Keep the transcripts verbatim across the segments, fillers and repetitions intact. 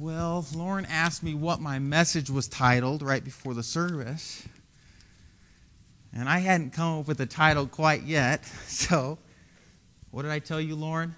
Well, Lauren asked me what my message was titled right before the service. And I hadn't come up with a title quite yet. So, what did I tell you, Lauren?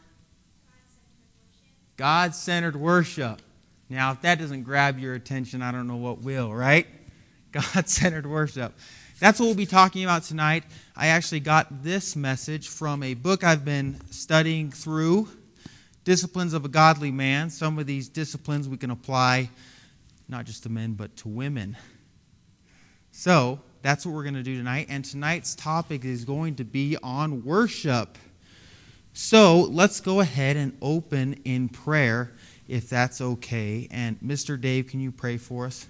God-centered worship. Now, if that doesn't grab your attention, I don't know what will, right? God-centered worship. That's what we'll be talking about tonight. I actually got this message from a book I've been studying through, Disciplines of a Godly Man. Some of these disciplines we can apply not just to men, but to women. So, that's what we're going to do tonight. And tonight's topic is going to be on worship. So, let's go ahead and open in prayer, if that's okay. And Mister Dave, can you pray for us?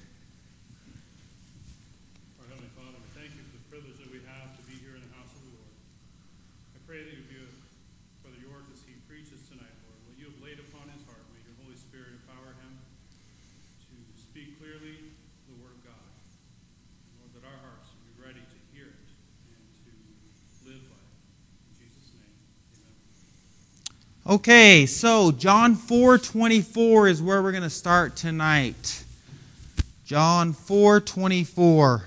Our Heavenly Father, we thank you for the privilege that we have to be here in the house of the Lord. I pray that you be with Brother York as he preaches tonight, Lord. What you have laid upon his heart, may your Holy Spirit empower him to speak clearly the word of God. Lord, that our hearts will be ready to hear it and to live by it. In Jesus' name, amen. Okay, so John four twenty-four is where we're going to start tonight. John four twenty-four.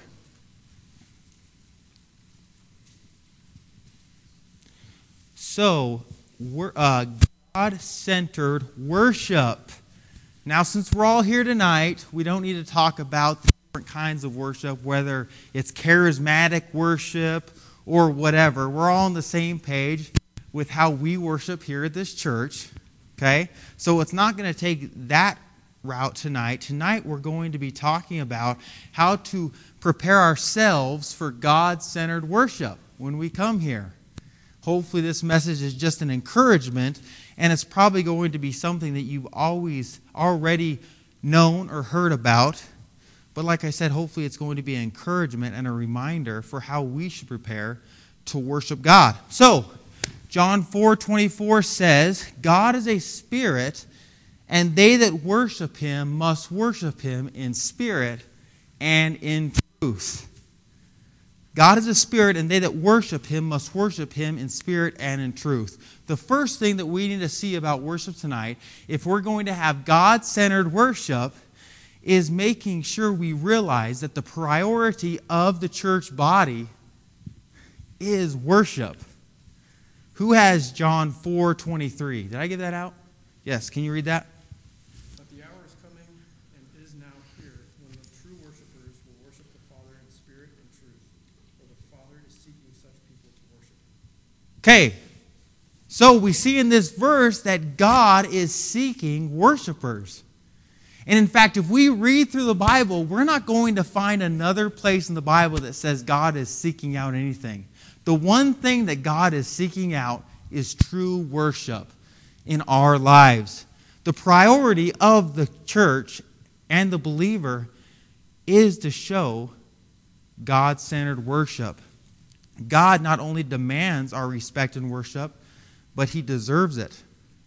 So, we're, uh, God-centered worship. Now, since we're all here tonight, we don't need to talk about the different kinds of worship, whether it's charismatic worship or whatever. We're all on the same page with how we worship here at this church. Okay? So it's not going to take that route tonight. Tonight we're going to be talking about how to prepare ourselves for God-centered worship when we come here. Hopefully this message is just an encouragement, and it's probably going to be something that you've always already known or heard about. But like I said, hopefully it's going to be an encouragement and a reminder for how we should prepare to worship God. So, John four twenty-four says, God is a spirit, and they that worship him must worship him in spirit and in truth. God is a spirit, and they that worship him must worship him in spirit and in truth. The first thing that we need to see about worship tonight, if we're going to have God-centered worship, is making sure we realize that the priority of the church body is worship. Who has John four twenty-three? Did I give that out? Yes, can you read that? But the hour is coming and is now here when the true worshipers will worship the Father in spirit and truth, for the Father is seeking such people to worship. Okay, so we see in this verse that God is seeking worshipers. And in fact, if we read through the Bible, we're not going to find another place in the Bible that says God is seeking out anything. The one thing that God is seeking out is true worship in our lives. The priority of the church and the believer is to show God-centered worship. God not only demands our respect and worship, but he deserves it.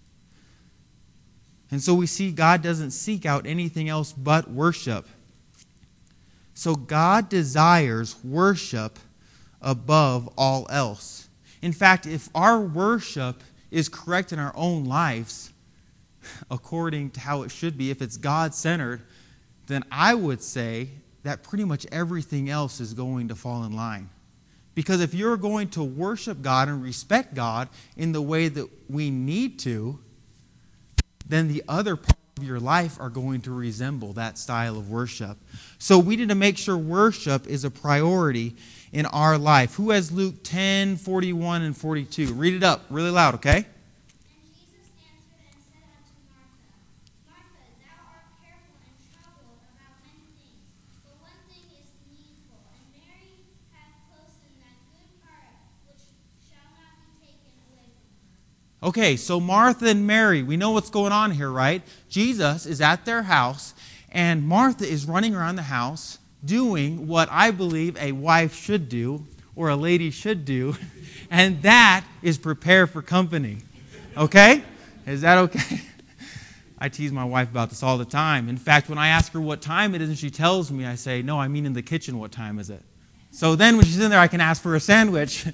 And so we see God doesn't seek out anything else but worship. So God desires worship above all else. In fact, if our worship is correct in our own lives, according to how it should be, if it's God-centered, then I would say that pretty much everything else is going to fall in line. Because if you're going to worship God and respect God in the way that we need to, then the other parts of your life are going to resemble that style of worship. So we need to make sure worship is a priority in our life. Who has Luke ten, forty-one, and forty-two? Read it up really loud, okay? And Jesus answered and said unto Martha, Martha, thou art careful and troubled about many things, but one thing is needful, and Mary hath chosen that good part which shall not be taken away from her. Okay, so Martha and Mary, we know what's going on here, right? Jesus is at their house, and Martha is running around the house doing what I believe a wife should do, or a lady should do, and that is prepare for company. Okay? Is that okay? I tease my wife about this all the time. In fact, when I ask her what time it is and she tells me, I say, no, I mean in the kitchen, what time is it? So then when she's in there, I can ask for a sandwich.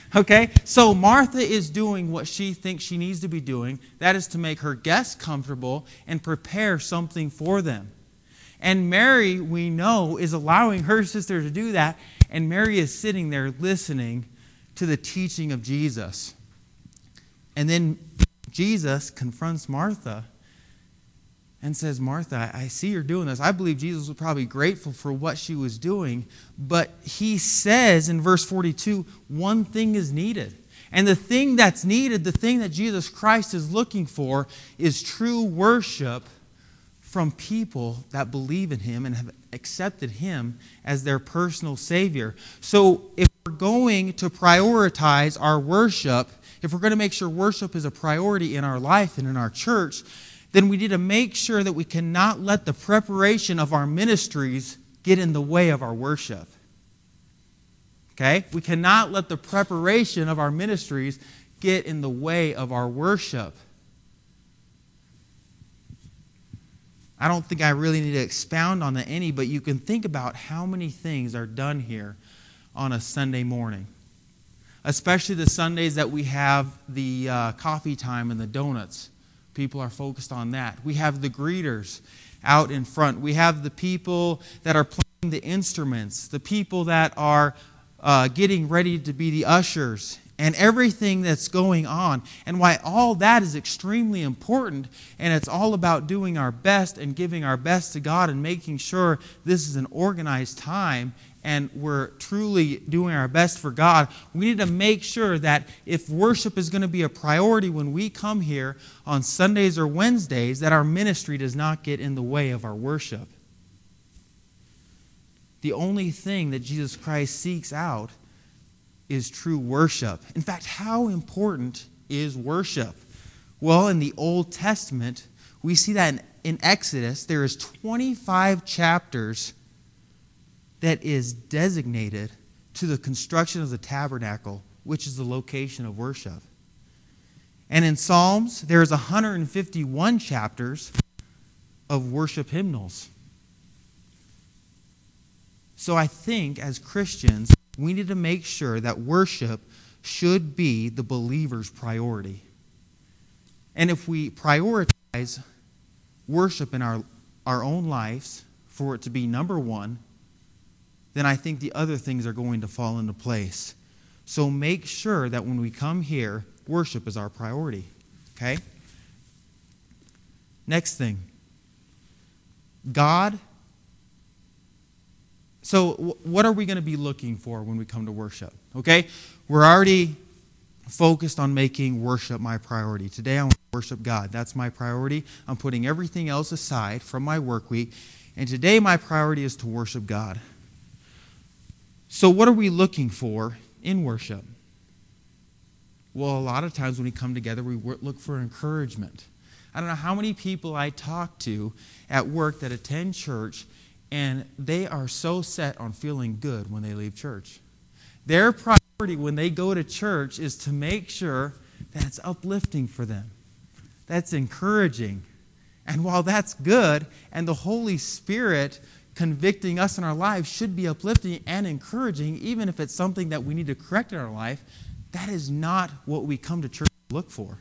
Okay? So Martha is doing what she thinks she needs to be doing. That is to make her guests comfortable and prepare something for them. And Mary, we know, is allowing her sister to do that. And Mary is sitting there listening to the teaching of Jesus. And then Jesus confronts Martha and says, Martha, I see you're doing this. I believe Jesus was probably grateful for what she was doing. But he says in verse forty-two, one thing is needed. And the thing that's needed, the thing that Jesus Christ is looking for, is true worship from people that believe in him and have accepted him as their personal Savior. So if we're going to prioritize our worship, if we're going to make sure worship is a priority in our life and in our church, then we need to make sure that we cannot let the preparation of our ministries get in the way of our worship. Okay? We cannot let the preparation of our ministries get in the way of our worship. I don't think I really need to expound on that any, but you can think about how many things are done here on a Sunday morning. Especially the Sundays that we have the uh, coffee time and the donuts. People are focused on that. We have the greeters out in front. We have the people that are playing the instruments. The people that are uh, getting ready to be the ushers. And everything that's going on. And why all that is extremely important. And it's all about doing our best and giving our best to God and making sure this is an organized time and we're truly doing our best for God. We need to make sure that if worship is going to be a priority when we come here on Sundays or Wednesdays, that our ministry does not get in the way of our worship. The only thing that Jesus Christ seeks out is true worship. In fact, how important is worship? Well, in the Old Testament, we see that in, in Exodus, there is twenty-five chapters that is designated to the construction of the tabernacle, which is the location of worship. And in Psalms, there is one hundred fifty-one chapters of worship hymnals. So I think as Christians, we need to make sure that worship should be the believer's priority. And if we prioritize worship in our, our own lives for it to be number one, then I think the other things are going to fall into place. So make sure that when we come here, worship is our priority. Okay? Next thing. God. So what are we going to be looking for when we come to worship? Okay? We're already focused on making worship my priority. Today I want to worship God. That's my priority. I'm putting everything else aside from my work week. And today my priority is to worship God. So what are we looking for in worship? Well, a lot of times when we come together, we look for encouragement. I don't know how many people I talk to at work that attend church, and they are so set on feeling good when they leave church. Their priority when they go to church is to make sure that it's uplifting for them. That's encouraging. And while that's good, and the Holy Spirit convicting us in our lives should be uplifting and encouraging, even if it's something that we need to correct in our life, that is not what we come to church to look for.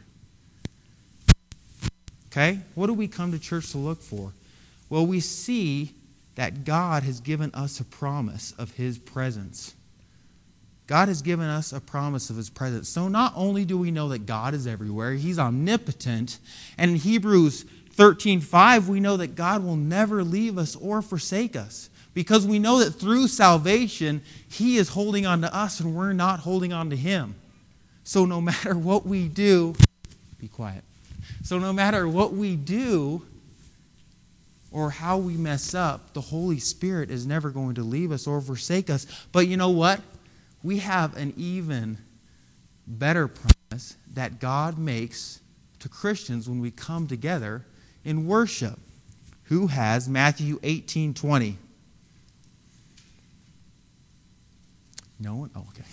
Okay? What do we come to church to look for? Well, we see that God has given us a promise of His presence. God has given us a promise of His presence. So not only do we know that God is everywhere, He's omnipotent, and in Hebrews thirteen five, we know that God will never leave us or forsake us, because we know that through salvation, He is holding on to us and we're not holding on to Him. So no matter what we do, be quiet. So no matter what we do or how we mess up, the Holy Spirit is never going to leave us or forsake us. But you know what? We have an even better promise that God makes to Christians when we come together in worship. Who has Matthew eighteen twenty? No one? Oh, okay.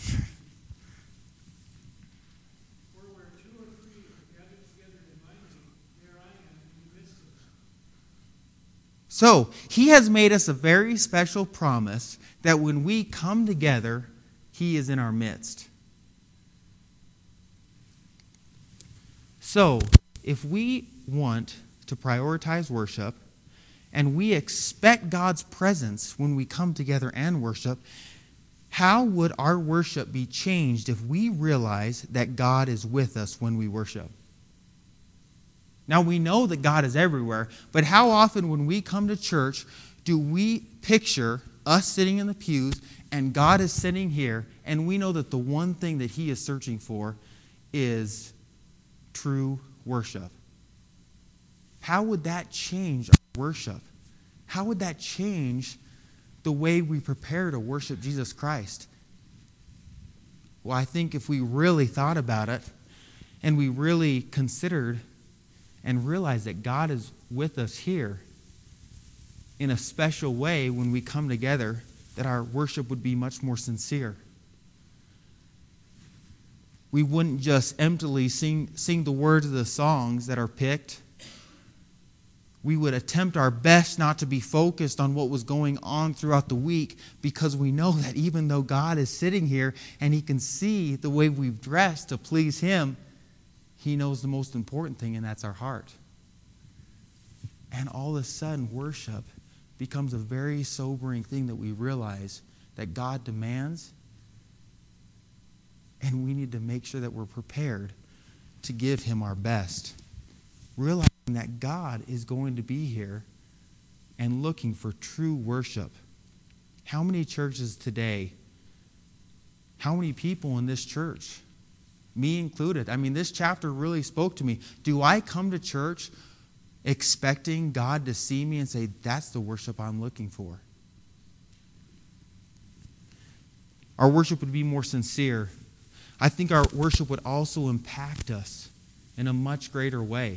For where two or three are gathered together in my name, there I am in the midst of them. So, He has made us a very special promise that when we come together, He is in our midst. So, if we want to prioritize worship, and we expect God's presence when we come together and worship, how would our worship be changed if we realize that God is with us when we worship? Now, we know that God is everywhere, but how often when we come to church do we picture us sitting in the pews and God is sitting here, and we know that the one thing that He is searching for is true worship? How would that change our worship? How would that change the way we prepare to worship Jesus Christ? Well, I think if we really thought about it and we really considered and realized that God is with us here in a special way when we come together, that our worship would be much more sincere. We wouldn't just emptily sing, sing the words of the songs that are picked. We would attempt our best not to be focused on what was going on throughout the week, because we know that even though God is sitting here and He can see the way we've dressed to please Him, He knows the most important thing, and that's our heart. And all of a sudden, worship becomes a very sobering thing that we realize that God demands, and we need to make sure that we're prepared to give Him our best. Realizing that God is going to be here and looking for true worship. How many churches today, how many people in this church, me included, I mean, this chapter really spoke to me. Do I come to church expecting God to see me and say, that's the worship I'm looking for? Our worship would be more sincere. I think our worship would also impact us in a much greater way.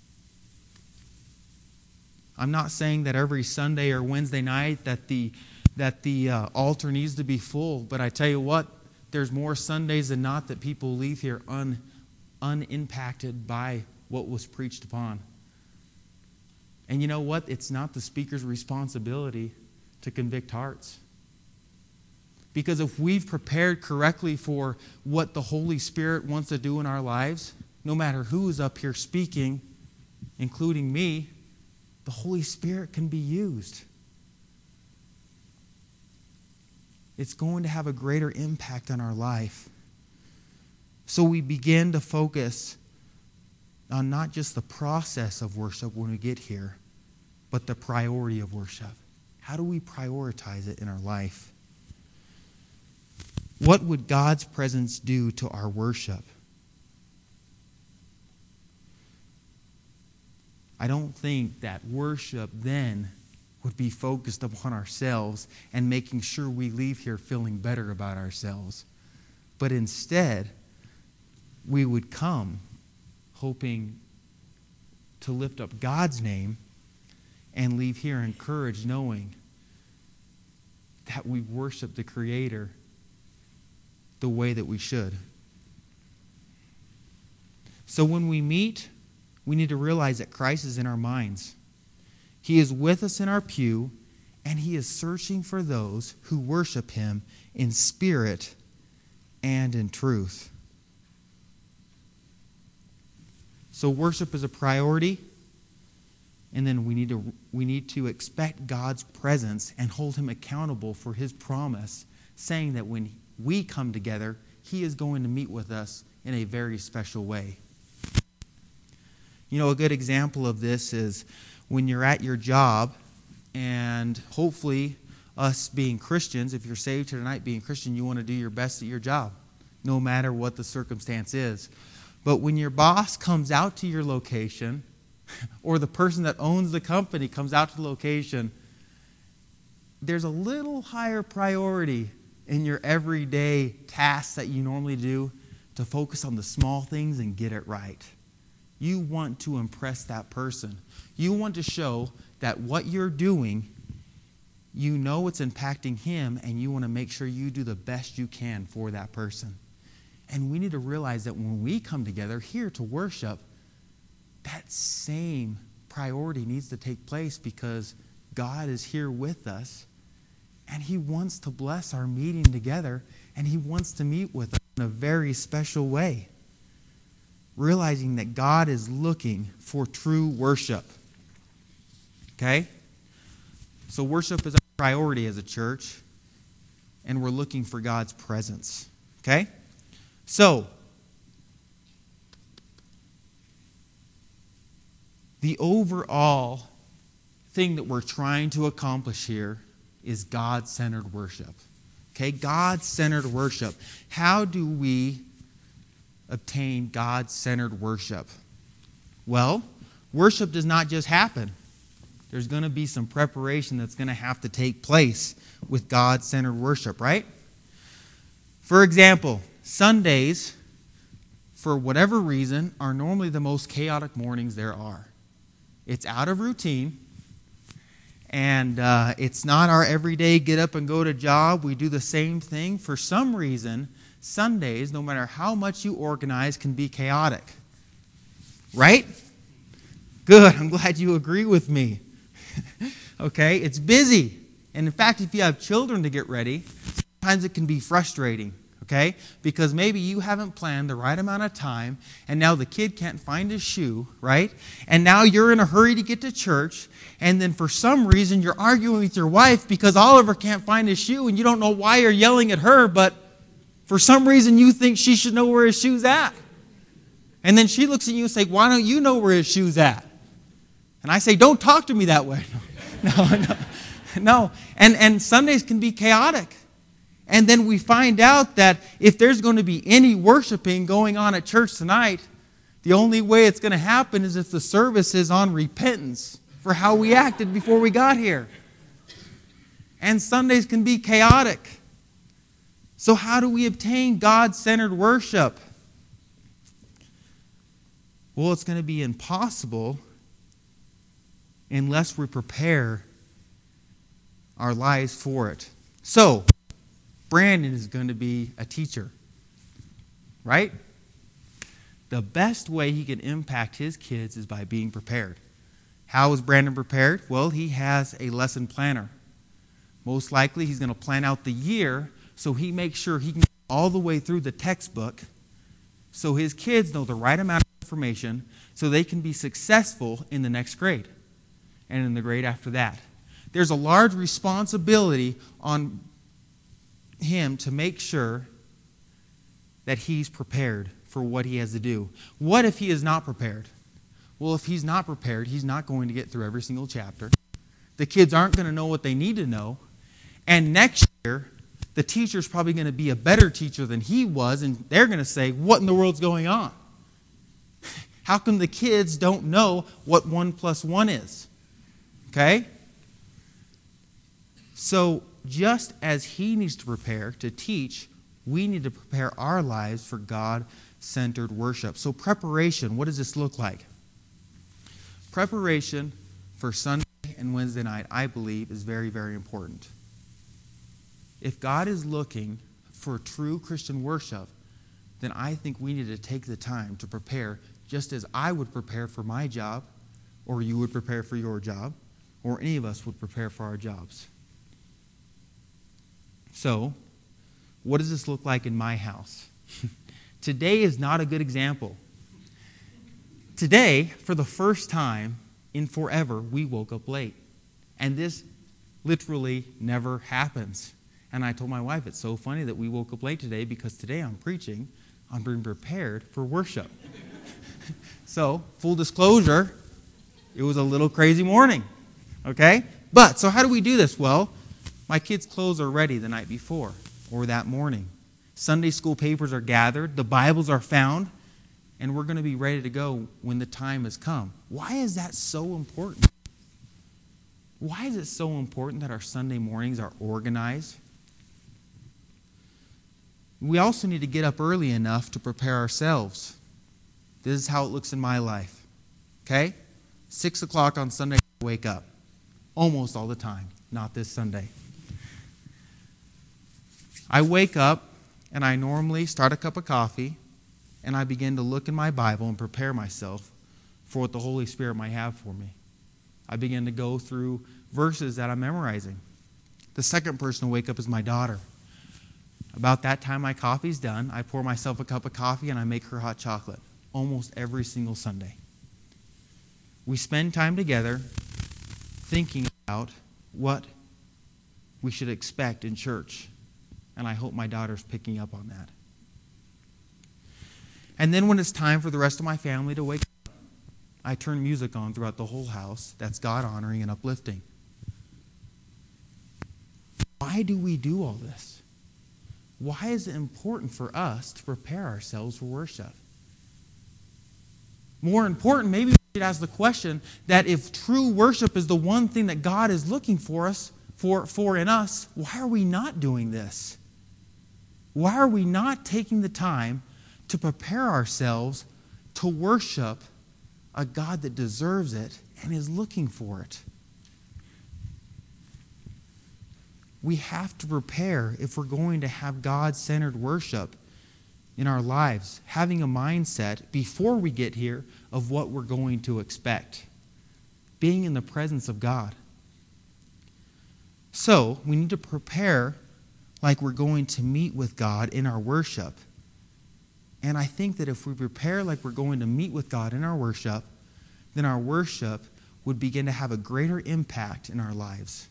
I'm not saying that every Sunday or Wednesday night that the that the uh, altar needs to be full, but I tell you what, there's more Sundays than not that people leave here un, unimpacted by what was preached upon. And you know what? It's not the speaker's responsibility to convict hearts. Because if we've prepared correctly for what the Holy Spirit wants to do in our lives, no matter who is up here speaking, including me, the Holy Spirit can be used. It's going to have a greater impact on our life. So we begin to focus on not just the process of worship when we get here, but the priority of worship. How do we prioritize it in our life? What would God's presence do to our worship? I don't think that worship then would be focused upon ourselves and making sure we leave here feeling better about ourselves. But instead, we would come hoping to lift up God's name and leave here encouraged, knowing that we worship the Creator the way that we should. So when we meet, we need to realize that Christ is in our minds. He is with us in our pew, and He is searching for those who worship Him in spirit and in truth. So worship is a priority, and then we need to we need to expect God's presence and hold Him accountable for His promise, saying that when we come together, He is going to meet with us in a very special way. You know, a good example of this is when you're at your job, and hopefully us being Christians, if you're saved here tonight being Christian, you want to do your best at your job, no matter what the circumstance is. But when your boss comes out to your location, or the person that owns the company comes out to the location, there's a little higher priority in your everyday tasks that you normally do to focus on the small things and get it right. You want to impress that person. You want to show that what you're doing, you know it's impacting him, and you want to make sure you do the best you can for that person. And we need to realize that when we come together here to worship, that same priority needs to take place, because God is here with us, and He wants to bless our meeting together, and He wants to meet with us in a very special way. realizing that God is looking for true worship. Okay? So worship is a priority as a church, and we're looking for God's presence. Okay? So, the overall thing that we're trying to accomplish here is God-centered worship. Okay? God-centered worship. How do we obtain God-centered worship? Well, worship does not just happen. There's going to be some preparation that's going to have to take place with God-centered worship, right? For example, Sundays, for whatever reason, are normally the most chaotic mornings there are. It's out of routine, and uh, it's not our everyday get up and go to job. We do the same thing. For some reason, Sundays, no matter how much you organize, can be chaotic. Right? Good. I'm glad you agree with me. Okay? It's busy. And in fact, if you have children to get ready, sometimes it can be frustrating. Okay? Because maybe you haven't planned the right amount of time, and now the kid can't find his shoe, right? And now you're in a hurry to get to church, and then for some reason you're arguing with your wife because Oliver can't find his shoe, and you don't know why you're yelling at her, but for some reason you think she should know where his shoe's at. And then she looks at you and says, why don't you know where his shoe's at? And I say, don't talk to me that way. No, no, no. And, and Sundays can be chaotic. And then we find out that if there's going to be any worshiping going on at church tonight, the only way it's going to happen is if the service is on repentance for how we acted before we got here. And Sundays can be chaotic. So how do we obtain God-centered worship? Well, it's going to be impossible unless we prepare our lives for it. So, Brandon is going to be a teacher, right? The best way he can impact his kids is by being prepared. How is Brandon prepared? Well, he has a lesson planner. Most likely he's going to plan out the year so he makes sure he can get all the way through the textbook so his kids know the right amount of information so they can be successful in the next grade and in the grade after that. There's a large responsibility on him to make sure that he's prepared for what he has to do. What if he is not prepared? Well, if he's not prepared, he's not going to get through every single chapter. The kids aren't going to know what they need to know. And next year, the teacher's probably going to be a better teacher than he was, and they're going to say, what in the world's going on? How come the kids don't know what one plus one is? Okay? So, just as he needs to prepare to teach, we need to prepare our lives for God-centered worship. So preparation, what does this look like? Preparation for Sunday and Wednesday night, I believe, is very, very important. If God is looking for true Christian worship, then I think we need to take the time to prepare just as I would prepare for my job, or you would prepare for your job, or any of us would prepare for our jobs. So, what does this look like in my house? Today is not a good example. Today, for the first time in forever, we woke up late. And this literally never happens. And I told my wife, it's so funny that we woke up late today because today I'm preaching. I'm being prepared for worship. So, full disclosure, it was a little crazy morning. Okay? But, so how do we do this? Well, my kids' clothes are ready the night before or that morning. Sunday school papers are gathered. The Bibles are found. And we're going to be ready to go when the time has come. Why is that so important? Why is it so important that our Sunday mornings are organized? We also need to get up early enough to prepare ourselves. This is how it looks in my life. Okay? Six o'clock on Sunday, I wake up. Almost all the time. Not this Sunday. I wake up and I normally start a cup of coffee and I begin to look in my Bible and prepare myself for what the Holy Spirit might have for me. I begin to go through verses that I'm memorizing. The second person to wake up is my daughter. About that time my coffee's done, I pour myself a cup of coffee and I make her hot chocolate. almost every single Sunday. We spend time together thinking about what we should expect in church. And I hope my daughter's picking up on that. And then when it's time for the rest of my family to wake up, I turn music on throughout the whole house that's God-honoring and uplifting. Why do we do all this? Why is it important for us to prepare ourselves for worship? More important, maybe we should ask the question that if true worship is the one thing that God is looking for us, for, for in us, why are we not doing this? Why are we not taking the time to prepare ourselves to worship a God that deserves it and is looking for it? We have to prepare if we're going to have God-centered worship in our lives, having a mindset before we get here of what we're going to expect, being in the presence of God. So, we need to prepare like we're going to meet with God in our worship. And I think that if we prepare like we're going to meet with God in our worship, then our worship would begin to have a greater impact in our lives.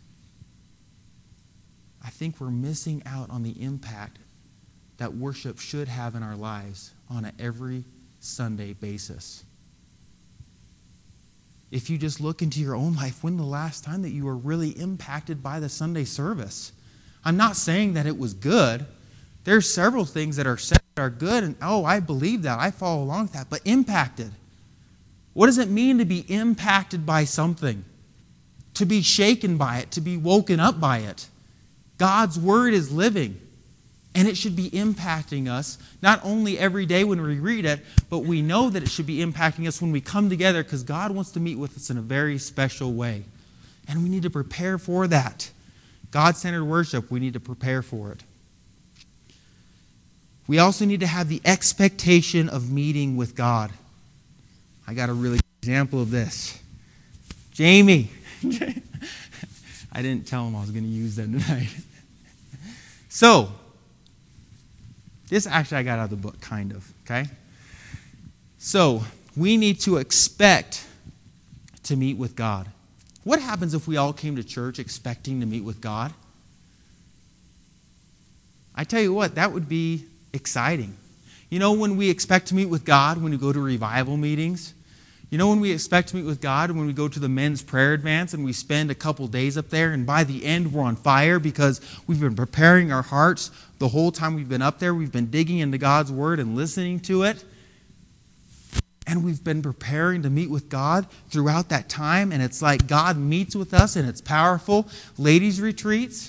I think we're missing out on the impact that worship should have in our lives on an every Sunday basis. If you just look into your own life, when the last time that you were really impacted by the Sunday service? I'm not saying that it was good. There's several things that are said that are good, and oh, I believe that. I follow along with that. But impacted. What does it mean to be impacted by something? To be shaken by it, to be woken up by it. God's Word is living, and it should be impacting us, not only every day when we read it, but we know that it should be impacting us when we come together because God wants to meet with us in a very special way. And we need to prepare for that. God-centered worship, we need to prepare for it. We also need to have the expectation of meeting with God. I got a really good example of this. Jamie. I didn't tell him I was going to use them tonight. So, this actually I got out of the book, kind of, okay? So, we need to expect to meet with God. What happens if we all came to church expecting to meet with God? I tell you what, that would be exciting. You know when we expect to meet with God when we go to revival meetings? You know when we expect to meet with God when we go to the men's prayer advance and we spend a couple days up there and by the end we're on fire because we've been preparing our hearts the whole time we've been up there. We've been digging into God's Word and listening to it. And we've been preparing to meet with God throughout that time. And it's like God meets with us and it's powerful. Ladies' retreats.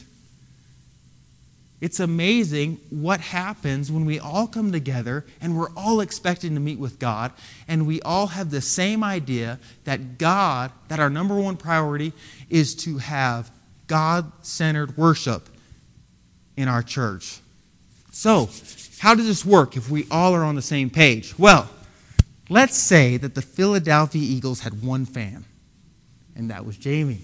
It's amazing what happens when we all come together and we're all expecting to meet with God. And we all have the same idea that God, that our number one priority is to have God-centered worship in our church. So, how does this work if we all are on the same page? Well, let's say that the Philadelphia Eagles had one fan, and that was Jamie.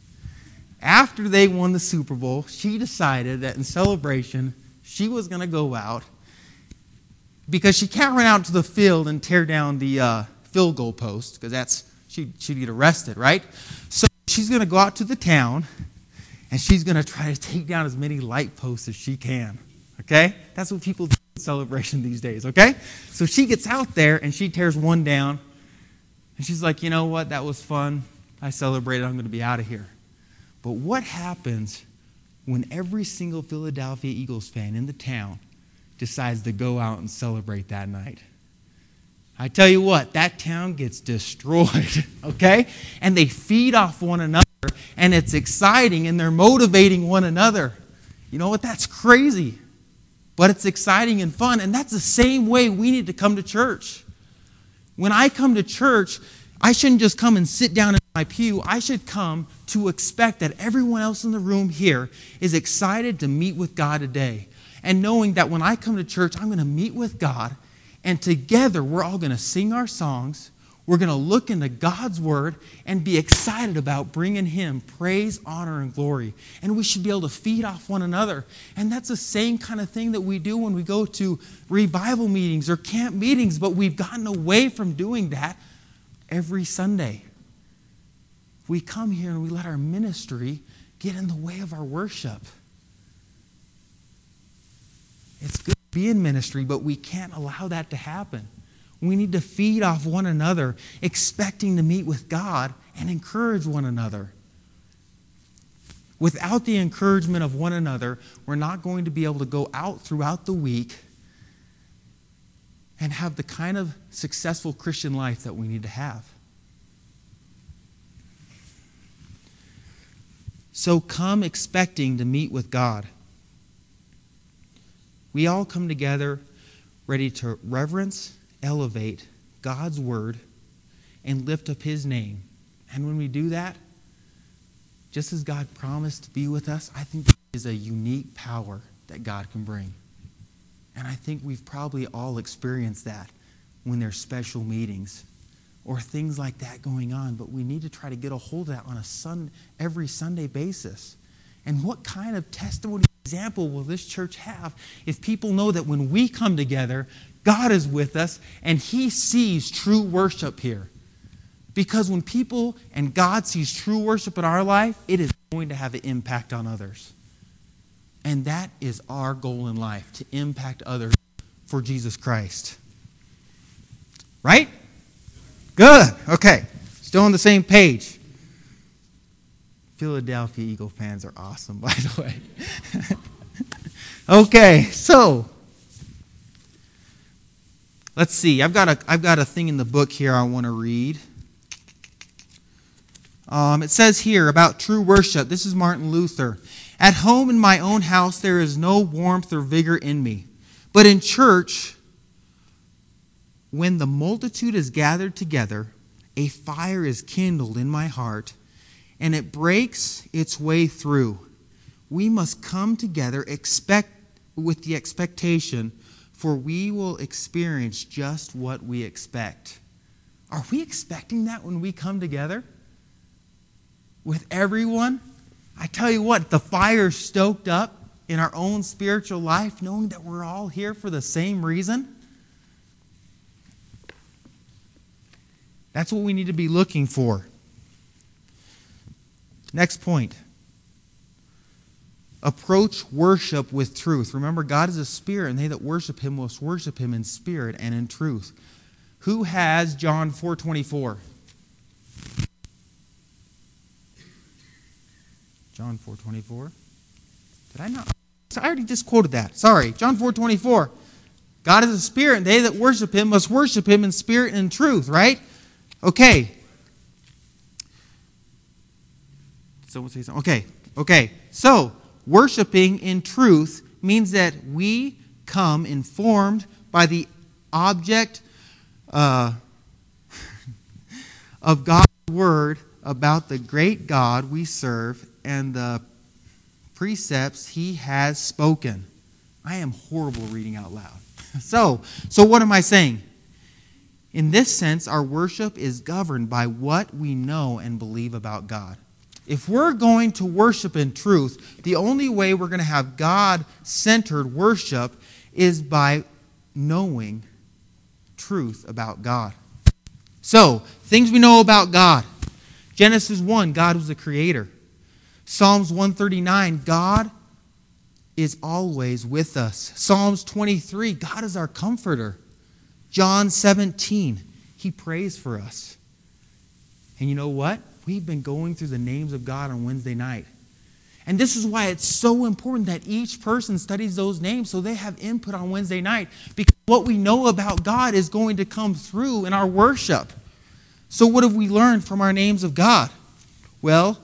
After they won the Super Bowl, she decided that in celebration, she was going to go out because she can't run out to the field and tear down the uh, field goal post because that's she, she'd get arrested, right? So she's going to go out to the town, and she's going to try to take down as many light posts as she can, okay? That's what people do in celebration these days, okay? So she gets out there, and she tears one down, and she's like, you know what? That was fun. I celebrated. I'm going to be out of here. But what happens when every single Philadelphia Eagles fan in the town decides to go out and celebrate that night? I tell you what, that town gets destroyed, okay? And they feed off one another, and it's exciting, and they're motivating one another. You know what? That's crazy. But it's exciting and fun, and that's the same way we need to come to church. When I come to church, I shouldn't just come and sit down in my pew. I should come to expect that everyone else in the room here is excited to meet with God today. And knowing that when I come to church, I'm going to meet with God. And together, we're all going to sing our songs. We're going to look into God's Word and be excited about bringing Him praise, honor, and glory. And we should be able to feed off one another. And that's the same kind of thing that we do when we go to revival meetings or camp meetings, but we've gotten away from doing that every Sunday. We come here and we let our ministry get in the way of our worship. It's good to be in ministry, but we can't allow that to happen. We need to feed off one another, expecting to meet with God and encourage one another. Without the encouragement of one another, we're not going to be able to go out throughout the week and have the kind of successful Christian life that we need to have. So come expecting to meet with God. We all come together ready to reverence, elevate God's Word, and lift up His name. And when we do that, just as God promised to be with us, I think there is a unique power that God can bring. And I think we've probably all experienced that when there's special meetings or things like that going on. But we need to try to get a hold of that on a sun, every Sunday basis. And what kind of testimony example will this church have if people know that when we come together, God is with us and He sees true worship here? Because when people and God sees true worship in our life, it is going to have an impact on others. And that is our goal in life, to impact others for Jesus Christ. Right? Good. Okay. Still on the same page. Philadelphia Eagle fans are awesome, by the way. Okay, so let's see. I've got a I've got a thing in the book here I want to read. Um, it says here about true worship. This is Martin Luther. At home in my own house there is no warmth or vigor in me, but in church, when the multitude is gathered together, a fire is kindled in my heart, and it breaks its way through. We must come together expect with the expectation, for we will experience just what we expect. Are we expecting that when we come together with everyone? I tell you what, the fire's stoked up in our own spiritual life, knowing that we're all here for the same reason. That's what we need to be looking for. Next point. Approach worship with truth. Remember, God is a spirit, and they that worship Him must worship Him in spirit and in truth. Who has John four twenty-four? John four twenty-four. Did I not? I already just quoted that. Sorry. John four twenty-four. God is a spirit, and they that worship Him must worship Him in spirit and in truth, right? Okay. Someone say something. Okay. Okay. So, worshiping in truth means that we come informed by the object uh, of God's Word about the great God we serve and the precepts He has spoken. I am horrible reading out loud. So, so what am I saying? In this sense, our worship is governed by what we know and believe about God. If we're going to worship in truth, the only way we're going to have God-centered worship is by knowing truth about God. So, things we know about God. Genesis one, God was the creator. Psalms one thirty-nine, God is always with us. Psalms twenty-three, God is our comforter. John seventeen, He prays for us. And you know what? We've been going through the names of God on Wednesday night. And this is why it's so important that each person studies those names so they have input on Wednesday night. Because what we know about God is going to come through in our worship. So what have we learned from our names of God? Well,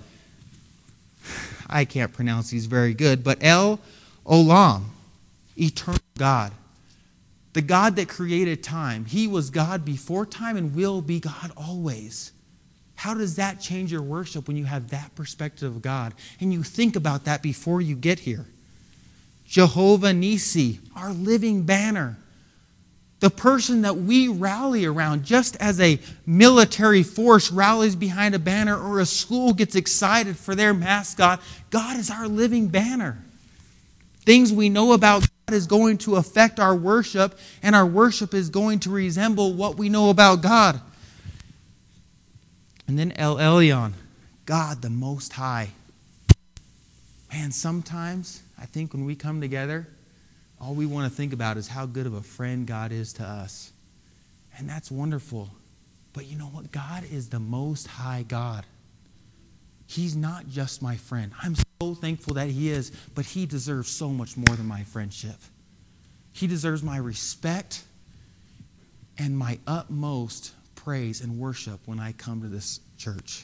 I can't pronounce these very good, but El Olam, eternal God. The God that created time. He was God before time and will be God always. How does that change your worship when you have that perspective of God and you think about that before you get here? Jehovah Nissi, our living banner. The person that we rally around, just as a military force rallies behind a banner or a school gets excited for their mascot, God is our living banner. Things we know about God is going to affect our worship, and our worship is going to resemble what we know about God. And then El Elyon, God the Most High. Man, sometimes I think when we come together, all we want to think about is how good of a friend God is to us. And that's wonderful. But you know what? God is the Most High God. He's not just my friend. I'm so thankful that He is, but He deserves so much more than my friendship. He deserves my respect and my utmost praise and worship when I come to this church.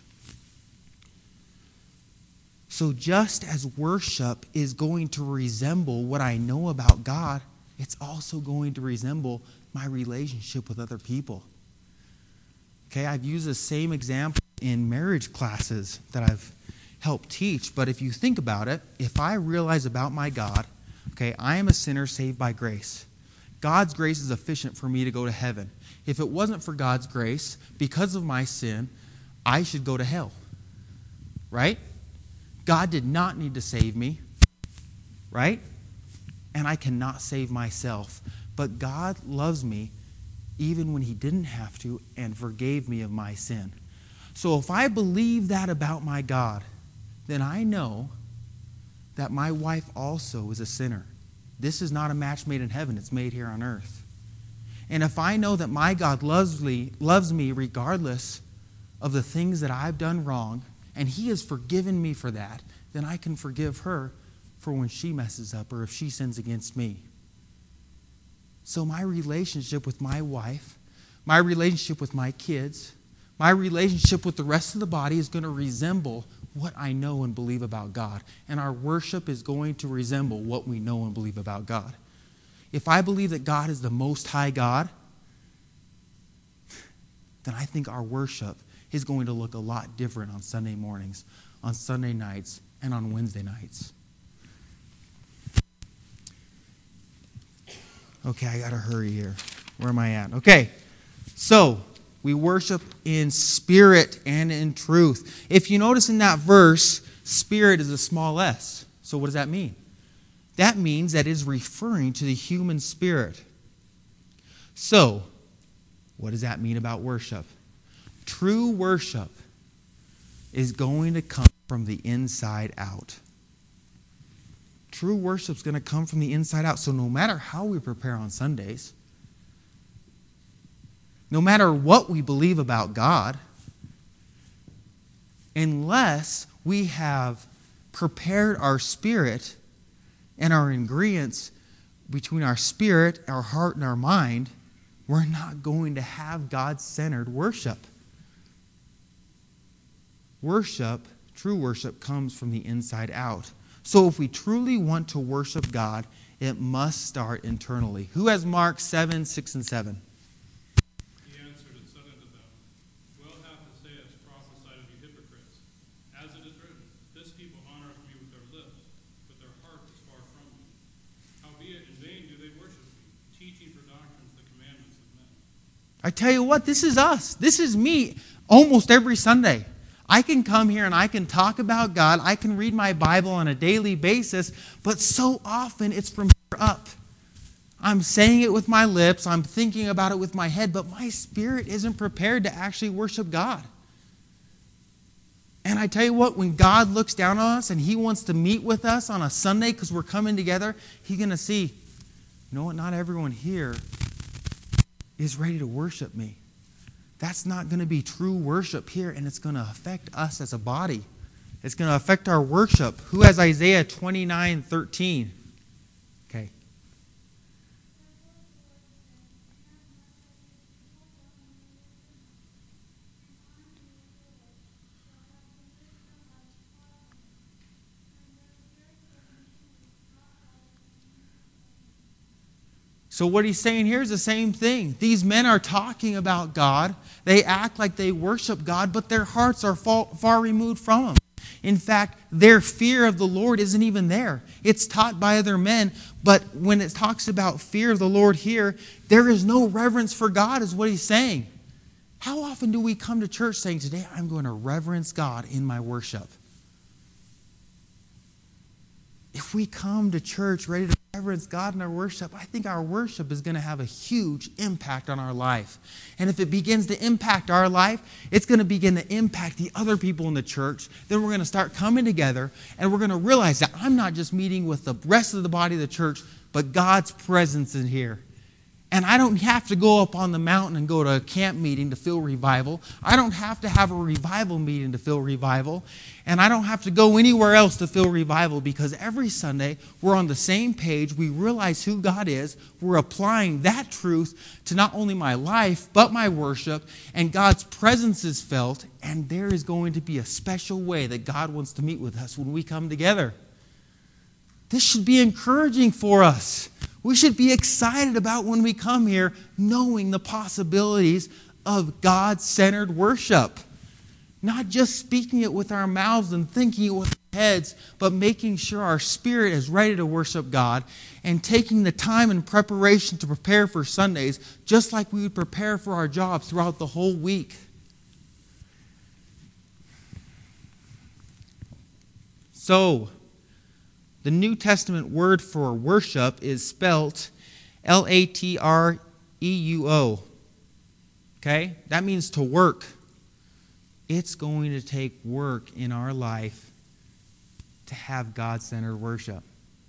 So just as worship is going to resemble what I know about God, it's also going to resemble my relationship with other people. Okay, I've used the same example in marriage classes that I've helped teach, but if you think about it, if I realize about my God, okay, I am a sinner saved by grace. God's grace is sufficient for me to go to heaven. If it wasn't for God's grace, because of my sin, I should go to hell. Right? God did not need to save me. Right? And I cannot save myself. But God loves me even when He didn't have to and forgave me of my sin. So if I believe that about my God, then I know that my wife also is a sinner. This is not a match made in heaven. It's made here on earth. And if I know that my God loves me, loves me regardless of the things that I've done wrong, and He has forgiven me for that, then I can forgive her for when she messes up or if she sins against me. So my relationship with my wife, my relationship with my kids, my relationship with the rest of the body is going to resemble what I know and believe about God. And our worship is going to resemble what we know and believe about God. If I believe that God is the Most High God, then I think our worship is going to look a lot different on Sunday mornings, on Sunday nights, and on Wednesday nights. Okay, I got to hurry here. Where am I at? Okay, so we worship in spirit and in truth. If you notice in that verse, spirit is a small s. So what does that mean? That means that it is referring to the human spirit. So, what does that mean about worship? True worship is going to come from the inside out. True worship is going to come from the inside out. So no matter how we prepare on Sundays, no matter what we believe about God, unless we have prepared our spirit and our ingredients between our spirit, our heart, and our mind, we're not going to have God-centered worship. Worship, true worship, comes from the inside out. So if we truly want to worship God, it must start internally. Who has Mark seven, six, and seven? He answered and said unto them, Well hath Isaiah prophesied of you hypocrites, as it is written, This people honoreth me with their lips, but their heart is far from me. Howbeit in vain do they worship me, teaching for doctrines the commandments of men. I tell you what, this is us. This is me almost every Sunday. I can come here and I can talk about God. I can read my Bible on a daily basis, but so often it's from here up. I'm saying it with my lips. I'm thinking about it with my head, but my spirit isn't prepared to actually worship God. And I tell you what, when God looks down on us and He wants to meet with us on a Sunday because we're coming together, He's going to see, you know what, not everyone here is ready to worship me. That's not going to be true worship here, and it's going to affect us as a body. It's going to affect our worship. Who has Isaiah twenty-nine thirteen? Okay. So what he's saying here is the same thing. These men are talking about God. They act like they worship God, but their hearts are far, far removed from Him. In fact, their fear of the Lord isn't even there. It's taught by other men, but when it talks about fear of the Lord here, there is no reverence for God, is what he's saying. How often do we come to church saying, today I'm going to reverence God in my worship? If we come to church ready to reverence God in our worship, I think our worship is going to have a huge impact on our life. And if it begins to impact our life, it's going to begin to impact the other people in the church. Then we're going to start coming together, and we're going to realize that I'm not just meeting with the rest of the body of the church, but God's presence in here. And I don't have to go up on the mountain and go to a camp meeting to feel revival. I don't have to have a revival meeting to feel revival. And I don't have to go anywhere else to feel revival, because every Sunday we're on the same page. We realize who God is. We're applying that truth to not only my life, but my worship. And God's presence is felt. And there is going to be a special way that God wants to meet with us when we come together. This should be encouraging for us. We should be excited about when we come here, knowing the possibilities of God-centered worship. Not just speaking it with our mouths and thinking it with our heads, but making sure our spirit is ready to worship God and taking the time and preparation to prepare for Sundays, just like we would prepare for our jobs throughout the whole week. So, the New Testament word for worship is spelt L A T R E U O. Okay? That means to work. It's going to take work in our life to have God-centered worship.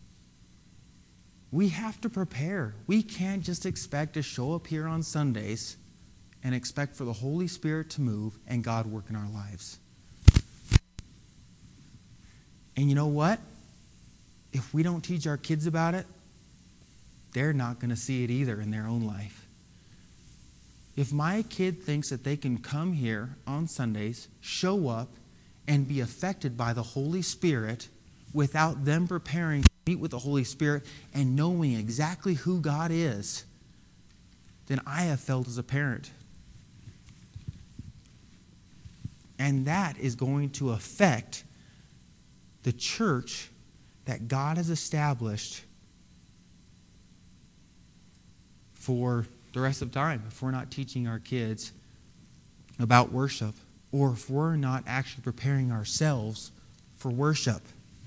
We have to prepare. We can't just expect to show up here on Sundays and expect for the Holy Spirit to move and God work in our lives. And you know what? If we don't teach our kids about it, they're not going to see it either in their own life. If my kid thinks that they can come here on Sundays, show up, and be affected by the Holy Spirit without them preparing to meet with the Holy Spirit and knowing exactly who God is, then I have failed as a parent. And that is going to affect the church that God has established for the rest of time if we're not teaching our kids about worship, or if we're not actually preparing ourselves for worship.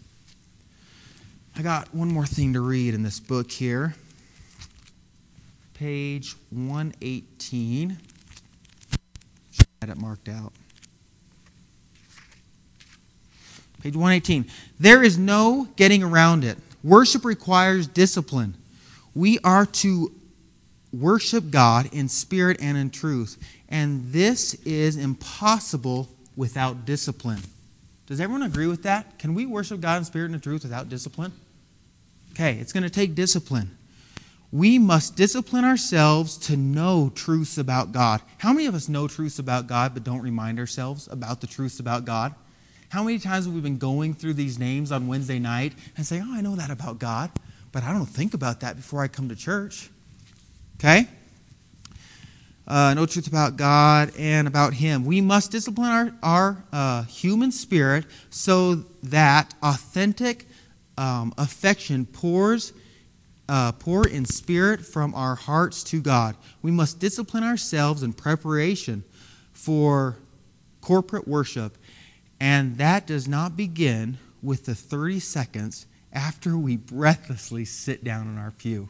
I got one more thing to read in this book here. Page one eighteen. I had it marked out. Page one eighteen. There is no getting around it. Worship requires discipline. We are to worship God in spirit and in truth. And this is impossible without discipline. Does everyone agree with that? Can we worship God in spirit and in truth without discipline? Okay, it's going to take discipline. We must discipline ourselves to know truths about God. How many of us know truths about God but don't remind ourselves about the truths about God? How many times have we been going through these names on Wednesday night and saying, oh, I know that about God, but I don't think about that before I come to church? Okay? Uh, know truth about God and about Him. We must discipline our, our uh, human spirit so that authentic um, affection pours, uh, pour in spirit from our hearts to God. We must discipline ourselves in preparation for corporate worship. And that does not begin with the thirty seconds after we breathlessly sit down in our pew.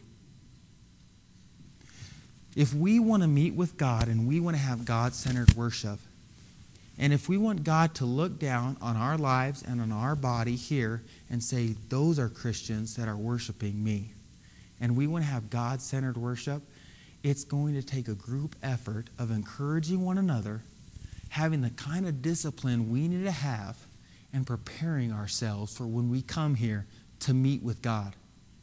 If we want to meet with God and we want to have God-centered worship, and if we want God to look down on our lives and on our body here and say, those are Christians that are worshiping me, and we want to have God-centered worship, it's going to take a group effort of encouraging one another, having the kind of discipline we need to have, and preparing ourselves for when we come here to meet with God.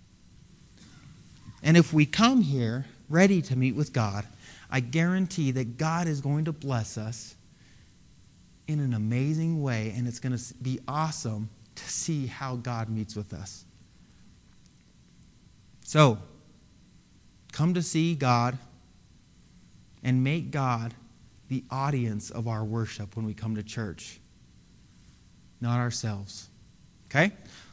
And if we come here ready to meet with God, I guarantee that God is going to bless us in an amazing way, and it's going to be awesome to see how God meets with us. So, come to see God and make God the audience of our worship when we come to church. not ourselves. Okay?